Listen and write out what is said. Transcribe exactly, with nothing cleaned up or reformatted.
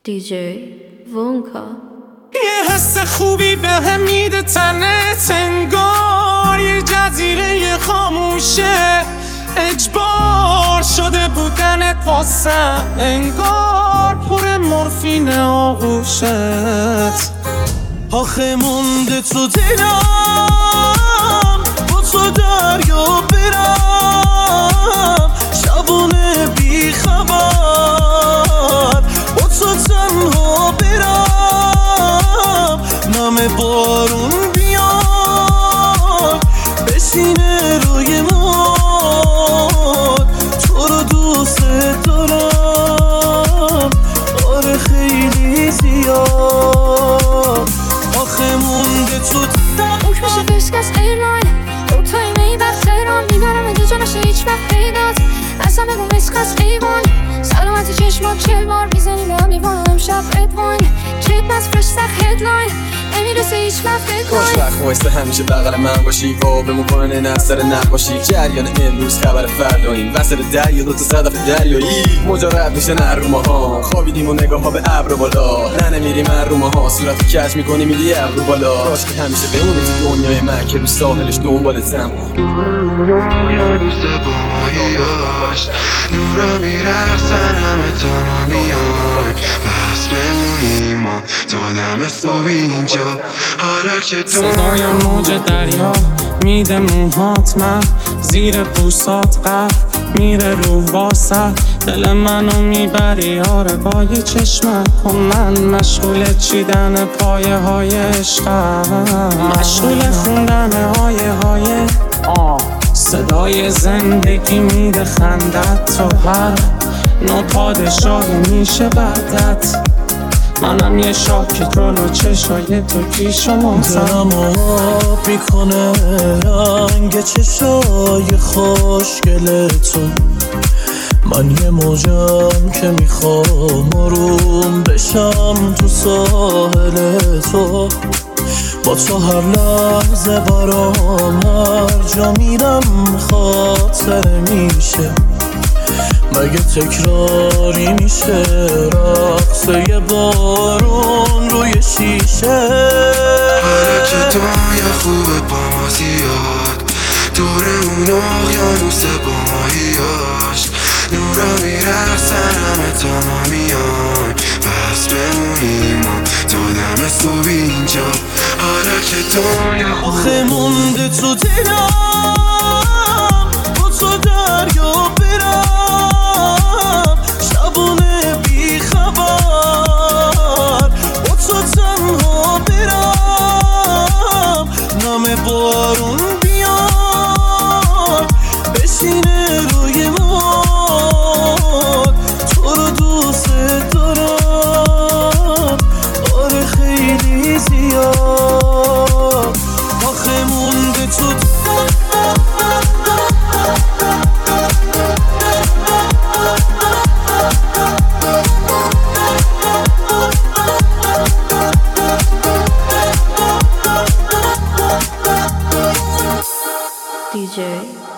دی جی وونکا. یه حس خوبی به هم میده تنت، انگار یه جزیره خاموشه، اجبار شده بودنت واسم، انگار پر مورفین آغوشت. آخه مونده تو دلم با تو دریا برم، شبونه بی خبر با تو تنها برم، نم بارون بیاد بشینه روی ماد، تو رو دوست دارم آره خیلی زیاد. آخه مونده تو اوک میشه فیسک از ایرلاین، او توی میبر تهران، میبرم اگه جا نشه هیچ وقت پیدات، اصلا بگو مسک از ایوان، سلامتی چشمات چل بار میزنی به هم ایوان، امشب ادواین کیپ از فرش سخ هدلاین، نمیرسه هیچ وقت ادلاین. خوش وقت وایسته همیشه بغل من باشی و بمون کنه نفسر نباشی، جریان امروز خبر فرداییم، وسط دریا دوتا صدف دریایی، مجرد میشه نر رو ماها، خوابیدیم و نگاه ها به ابر بالا، نه نمیریم من رو ماها، صورت کج میکنی میری ابرو بالا، کاش که همیشه بمونی تو دنیای من که رو ساحلش دنبالتم. دنیا دوست با ماهیاش نورا میرخصن همه تمامیان، بس بمونیم ما تا دم صبح اینجا، حالا که صدای موج دریا میده موهات، من زیر پوستات قهر میره رو واسه، دل منو میبری آره با یه چشمت کن، من مشغول چیدن پایه های عشقم، مشغول خوندن آیه های صدای زندگی میده خندت، تو هر نوع پادشاهی میشه بعدت، منم یه شاکی جلو چشای تو پیش و محتم، دلم آب میکنه رنگ چشای خوشگل تو، من یه موجم که میخوام آروم بشم تو ساحل تو، با تو هر لحظه برام هر جا میرم خاطر میشه، مگه تکراری میشه رقصه بارون روی شیشه. حالا که دنیا خوبه با ما زیاد، دور اون اقیانوس با ماهیاش، نورا میرخصن همه تمامیان، بس بمونیم ما تا دم صبح اینجا، حالا که دنیا آخه مونده تو دلم با تو دریا برم، شبونه بی خبر با تو تنها برم، نم بارون بیاد بشینه روی ماد، تو رو دوست دارم آره خیلی زیاد. آخه مونده تو دی جی